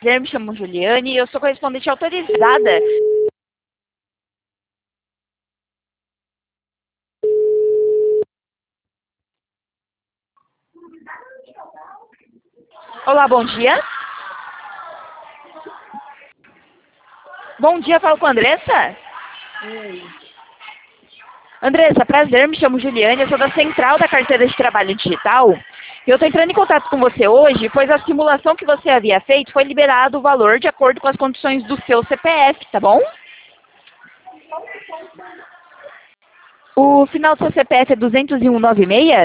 prazer, me chamo Juliane e eu sou correspondente autorizada. Olá, bom dia. Bom dia, falo com a Andressa? Oi. Andressa, prazer, me chamo Juliane, eu sou da Central da Carteira de Trabalho Digital. Eu estou entrando em contato com você hoje, pois a simulação que você havia feito foi liberado o valor de acordo com as condições do seu CPF, tá bom? O final do seu CPF é 20196?